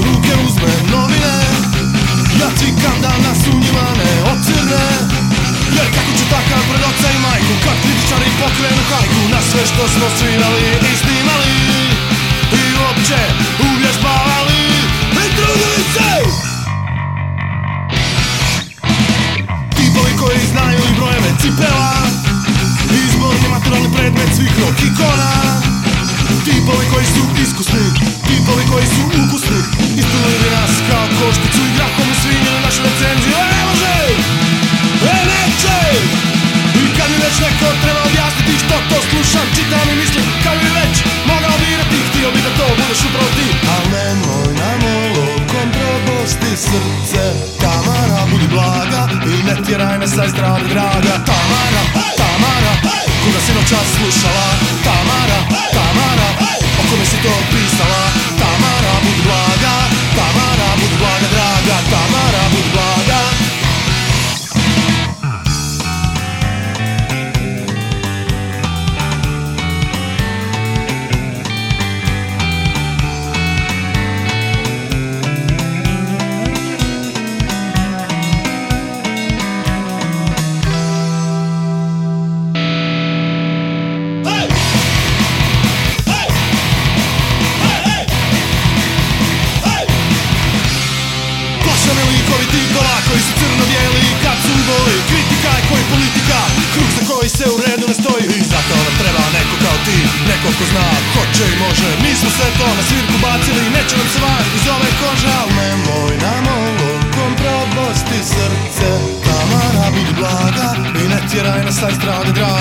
ruke uzme novine, ja cikam da nas u njima ne ocrne. Jer kako ću takav pred oca i majku, kad kritičari pokrenu hajku na sve što smo svirali i snimali i uopće uvježbavali i trudili se. Tipovi koji znaju i brojeve cipela, izborni maturalni predmet svih rock ikona. Tipovi koji su iskusni, tipovi koji su ukusni, ispilili nas kao košticu i grahom usvinjili našu recenziju. Ne može, neće. I kad mi već neko treba objasniti što to slušam, čitam i mislim, kad bi već mogao birati, htio bi da to budeš upravo ti. Al nemoj nam olovkom probosti srce, Tamara, budi blaga i ne tjeraj me sa estrade draga. Tamara, Tamara, koga si noćas slušala? Tamara, Tamara, o kome si to pisala? Tamara, budi blaga, Tamara, budi blaga draga. Tamara, budi blaga. Koji su crno-bijeli kad su boli, kritika je koji politika, krug za koji se u redu ne stoji. I zato nam treba neko kao ti, neko ko zna, hoće i može. Mi smo sve to na svirku bacili, neće nam se van iz ove kože. Al nemoj nam olovkom probosti srce, Tamara, budi blaga i ne tjeraj nas sa estrade draga.